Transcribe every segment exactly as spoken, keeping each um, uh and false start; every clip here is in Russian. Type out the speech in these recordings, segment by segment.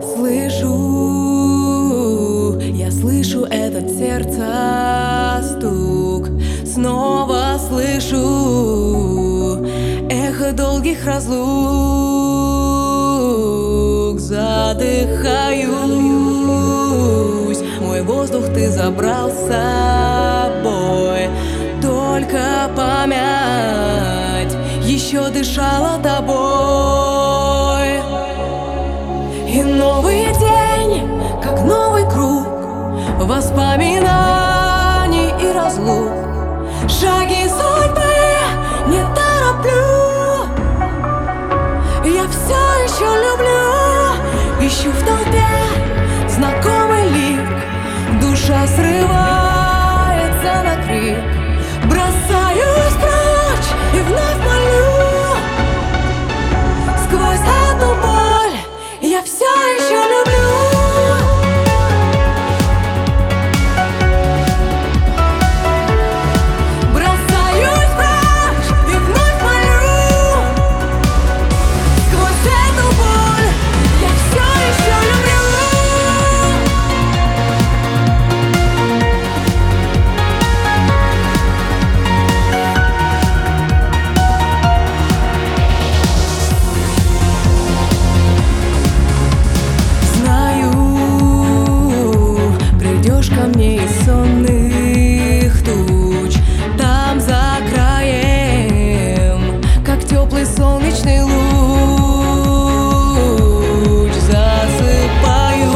Слышу, я слышу этот сердца стук. Снова слышу эхо долгих разлук. Задыхаюсь, мой воздух ты забрал с собой. Только память еще дышала тобой. И новый день, как новый круг воспоминаний и разлук. Шаги судьбы не тороплю, я все еще люблю. Ищу в толпе знакомый лик, душа срывается на крик. Бросаюсь прочь и вновь молю. Сквозь эту боль я все еще люблю. Бросаюсь прочь и вновь молю. Сквозь эту боль я все еще люблю. Ко мне из сонных туч, там за краем, как теплый солнечный луч. Засыпаю,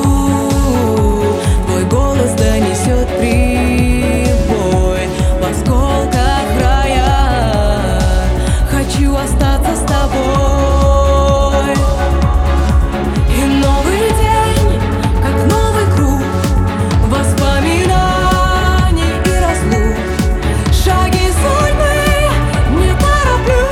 твой голос донесет прибой. В осколках рая хочу остаться с тобой. И новый день, как новый круг воспоминаний и разлук. Шаги судьбы не тороплю,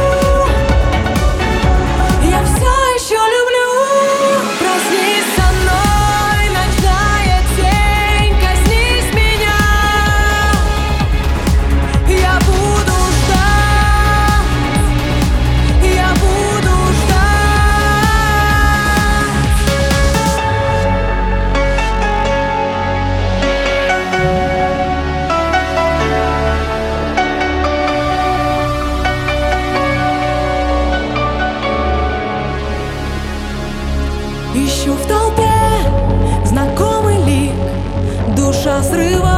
я все еще люблю. Проснись со мной, ночная тень, коснись меня. Я буду ждать, я буду ищу в толпе знакомый лик, душа срывается.